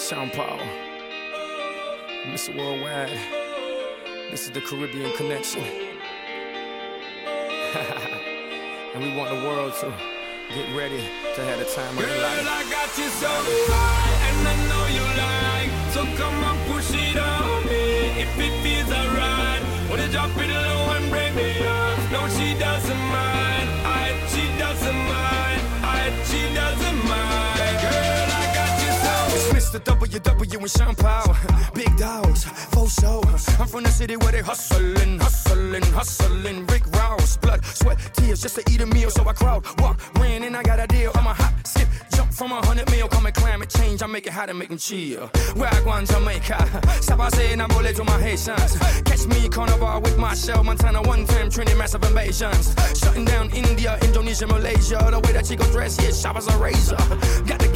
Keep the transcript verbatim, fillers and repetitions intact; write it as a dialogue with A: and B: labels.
A: Sean Paul, Mister Worldwide. This is the Caribbean Connection. And we want the world to get ready to have the time of their life.
B: Girl, I got you so high, and I know you like. So come on, push it on me. If it feels alright, wanna drop it low and break me up. No, she doesn't mind. I, she doesn't mind. I, she doesn't mind. Girl, I got you so.
A: It's Mister W W and Sean Paul. Big dogs, faux show. I'm from the city where they hustling, hustling, hustling. Rick Ross, blood, sweat, tears just to eat a meal. So I crowd, walk, ran, and I got a deal. I'm a hop, skip, jump from a hundred mil. Coming climate change, I make it hot and make them chill. Where I go in Jamaica, stop I say and I bullet to my Haitians. Catch me carnival with my shell, Montana one time, Trinity massive invasions. Shutting down India, Indonesia, Malaysia. The way that she go dress, yeah, sharp as a razor. Got the